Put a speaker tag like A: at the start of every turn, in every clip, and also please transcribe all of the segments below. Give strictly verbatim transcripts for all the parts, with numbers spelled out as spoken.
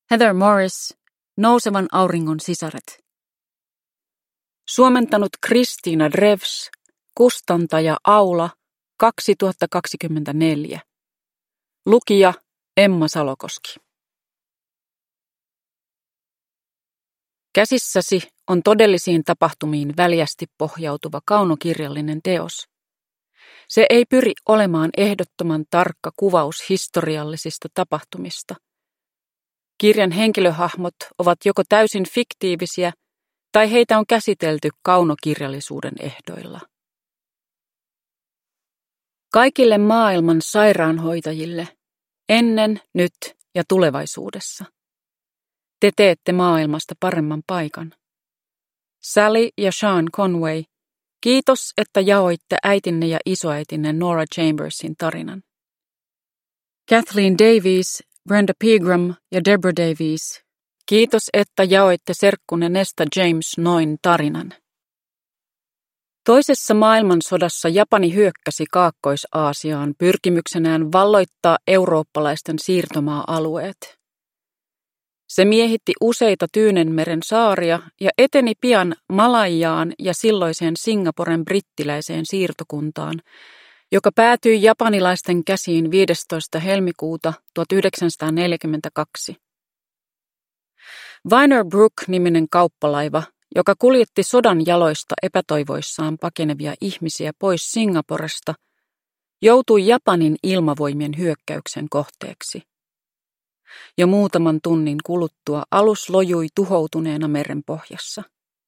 A: Heather Morris, Nousevan auringon sisaret. Suomentanut Kristiina Drevs, kustantaja Aula, kaksituhattakaksikymmentäneljä. Lukija Emma Salokoski. Käsissäsi on todellisiin tapahtumiin väljästi pohjautuva kaunokirjallinen teos. Se ei pyri olemaan ehdottoman tarkka kuvaus historiallisista tapahtumista. Kirjan henkilöhahmot ovat joko täysin fiktiivisiä tai heitä on käsitelty kaunokirjallisuuden ehdoilla. Kaikille maailman sairaanhoitajille, ennen, nyt ja tulevaisuudessa. Te teette maailmasta paremman paikan. Sally ja Sean Conway, kiitos, että jaoitte äitinne ja isoäitinne Nora Chambersin tarinan. Kathleen Davies, Brenda Pegram ja Deborah Davies, kiitos, että jaoitte serkkunne Nesta James Noin tarinan. Toisessa maailmansodassa Japani hyökkäsi Kaakkois-Aasiaan pyrkimyksenään valloittaa eurooppalaisten siirtomaa-alueet. Se miehitti useita Tyynenmeren saaria ja eteni pian Malajaan ja silloiseen Singaporen brittiläiseen siirtokuntaan, joka päätyi japanilaisten käsiin viidestoista helmikuuta tuhatyhdeksänsataaneljäkymmentäkaksi. Viner Brook-niminen kauppalaiva, joka kuljetti sodan jaloista epätoivoissaan pakenevia ihmisiä pois Singaporesta, joutui Japanin ilmavoimien hyökkäyksen kohteeksi. Jo muutaman tunnin kuluttua alus lojui tuhoutuneena merenpohjassa.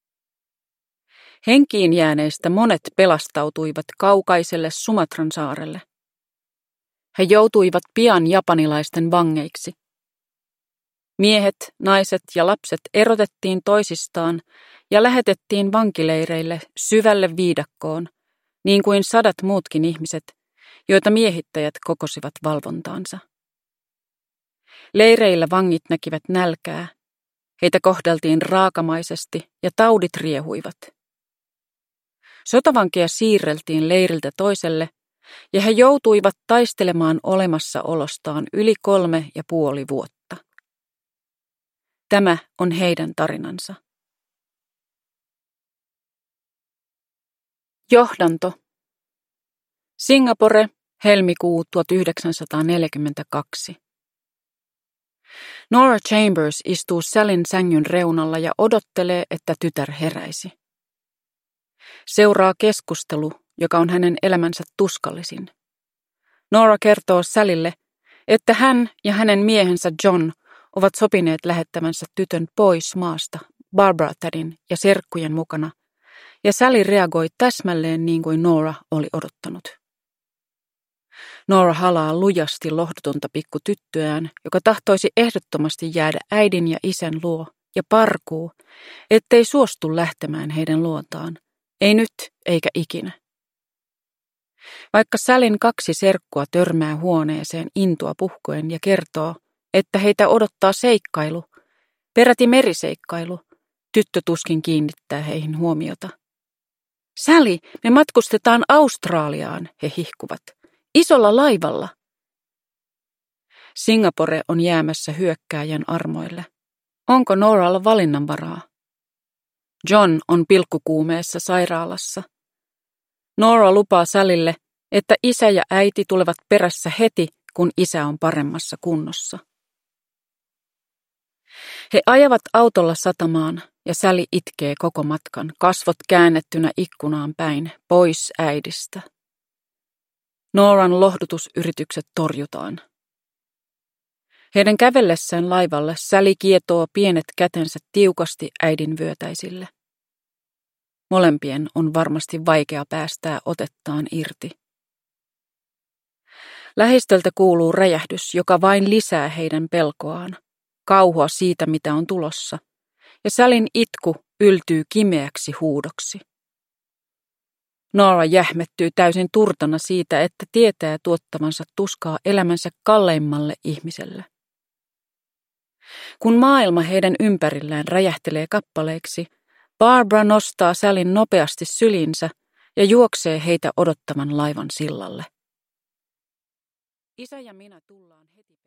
A: Henkiin jääneistä monet pelastautuivat kaukaiselle Sumatran saarelle. He joutuivat pian japanilaisten vangeiksi. Miehet, naiset ja lapset erotettiin toisistaan ja lähetettiin vankileireille syvälle viidakkoon, niin kuin sadat muutkin ihmiset, joita miehittäjät kokosivat valvontaansa. Leireillä vangit näkivät nälkää, heitä kohdeltiin raakamaisesti ja taudit riehuivat. Sotavankeja siirreltiin leiriltä toiselle ja he joutuivat taistelemaan olemassaolostaan yli kolme ja puoli vuotta. Tämä on heidän tarinansa. Johdanto. Singapore, helmikuu tuhatyhdeksänsataaneljäkymmentäkaksi. Nora Chambers istuu Sallyn sängyn reunalla ja odottelee, että tytär heräisi. Seuraa keskustelu, joka on hänen elämänsä tuskallisin. Nora kertoo Sallylle, että hän ja hänen miehensä John ovat sopineet lähettävänsä tytön pois maasta Barbara-tädin ja serkkujen mukana, ja Sally reagoi täsmälleen niin kuin Nora oli odottanut. Nora halaa lujasti lohdutonta pikkutyttöään, joka tahtoisi ehdottomasti jäädä äidin ja isän luo, ja parkuu, ettei suostu lähtemään heidän luontaan, ei nyt eikä ikinä. Vaikka Sallyn kaksi serkkua törmää huoneeseen intoa puhkoen ja kertoo, että heitä odottaa seikkailu, peräti meriseikkailu, tyttö tuskin kiinnittää heihin huomiota. Sally, me matkustetaan Australiaan, he hihkuvat. Isolla laivalla. Singapore on jäämässä hyökkääjän armoille. Onko Noralla valinnanvaraa? John on pilkkukuumeessa sairaalassa. Nora lupaa Sallylle, että isä ja äiti tulevat perässä heti, kun isä on paremmassa kunnossa. He ajavat autolla satamaan ja Sally itkee koko matkan, kasvot käännettynä ikkunaan päin, pois äidistä. Noran lohdutusyritykset torjutaan. Heidän kävellessään laivalle Sally kietoo pienet kätensä tiukasti äidin vyötäisille. Molempien on varmasti vaikea päästää otettaan irti. Lähistöltä kuuluu räjähdys, joka vain lisää heidän pelkoaan, kauhua siitä, mitä on tulossa, ja Sallyn itku yltyy kimeäksi huudoksi. Nora jähmettyy täysin turtana siitä, että tietää tuottavansa tuskaa elämänsä kalleimmalle ihmiselle. Kun maailma heidän ympärillään räjähtelee kappaleiksi, Barbara nostaa Sallyn nopeasti syliinsä ja juoksee heitä odottavan laivan sillalle. Isä ja minä tullaan heti.